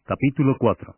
Capítulo 4.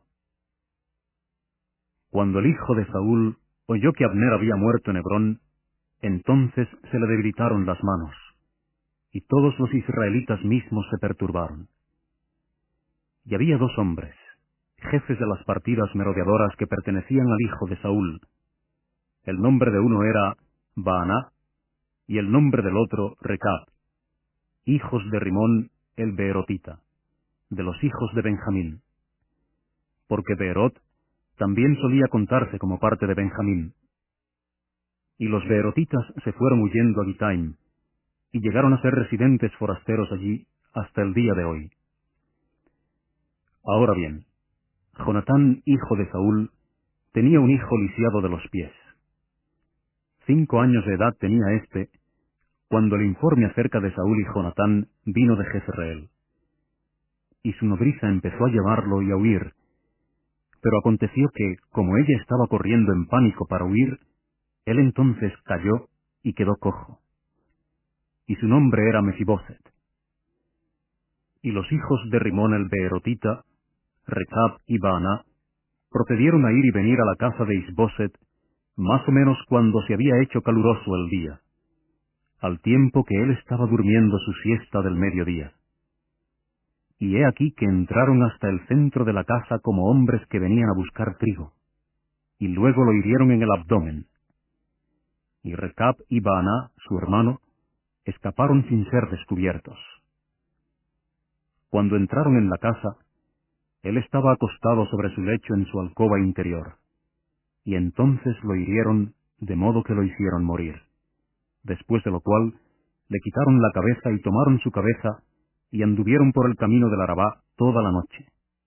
Cuando el hijo de Saúl oyó que Abner había muerto en Hebrón, entonces se le debilitaron las manos, y todos los israelitas mismos se perturbaron. Y había dos hombres, jefes de las partidas merodeadoras que pertenecían al hijo de Saúl. El nombre de uno era Baaná, y el nombre del otro Recab, hijos de Rimón el Beerotita, de los hijos de Benjamín. Porque Beerot también solía contarse como parte de Benjamín. Y los beerotitas se fueron huyendo a Gitaim, y llegaron a ser residentes forasteros allí hasta el día de hoy. Ahora bien, Jonatán, hijo de Saúl, tenía un hijo lisiado de los pies. 5 años de edad tenía éste, cuando el informe acerca de Saúl y Jonatán vino de Jezreel. Y su nodriza empezó a llevarlo y a huir, pero aconteció que, como ella estaba corriendo en pánico para huir, él entonces cayó y quedó cojo. Y su nombre era Mefiboset. Y los hijos de Rimón el Beerotita, Recab y Baaná, procedieron a ir y venir a la casa de Isboset, más o menos cuando se había hecho caluroso el día, al tiempo que él estaba durmiendo su siesta del mediodía. Y he aquí que entraron hasta el centro de la casa como hombres que venían a buscar trigo, y luego lo hirieron en el abdomen. Y Recab y Baaná, su hermano, escaparon sin ser descubiertos. Cuando entraron en la casa, él estaba acostado sobre su lecho en su alcoba interior, y entonces lo hirieron de modo que lo hicieron morir, después de lo cual le quitaron la cabeza y tomaron su cabeza y anduvieron por el camino del Arabá toda la noche.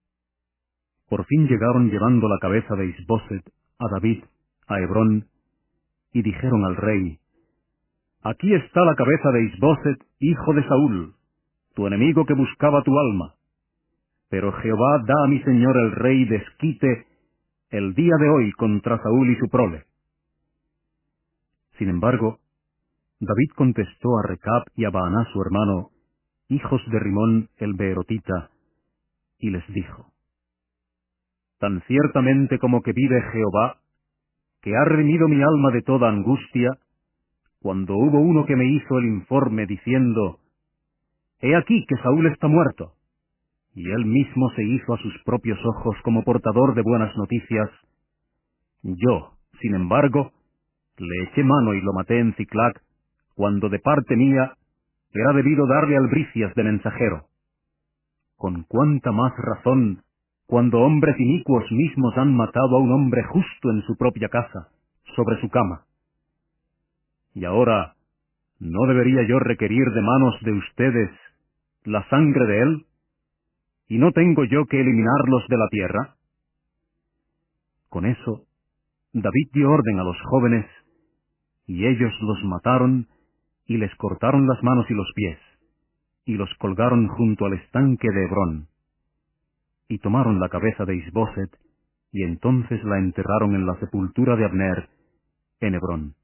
Por fin llegaron llevando la cabeza de Isboset a David, a Hebrón, y dijeron al rey: «Aquí está la cabeza de Isboset, hijo de Saúl, tu enemigo que buscaba tu alma. Pero Jehová da a mi señor el rey desquite el día de hoy contra Saúl y su prole». Sin embargo, David contestó a Recab y a Baaná su hermano, hijos de Rimón el Beerotita, y les dijo: «Tan ciertamente como que vive Jehová, que ha redimido mi alma de toda angustia, cuando hubo uno que me hizo el informe diciendo: He aquí que Saúl está muerto, y él mismo se hizo a sus propios ojos como portador de buenas noticias, yo, sin embargo, le eché mano y lo maté en Ciclac, cuando de parte mía era debido darle albricias de mensajero. Con cuánta más razón, cuando hombres inicuos mismos han matado a un hombre justo en su propia casa, sobre su cama. Y ahora, ¿no debería yo requerir de manos de ustedes la sangre de él? ¿Y no tengo yo que eliminarlos de la tierra?» Con eso, David dio orden a los jóvenes, y ellos los mataron, y les cortaron las manos y los pies, y los colgaron junto al estanque de Hebrón. Y tomaron la cabeza de Isboset, y entonces la enterraron en la sepultura de Abner, en Hebrón.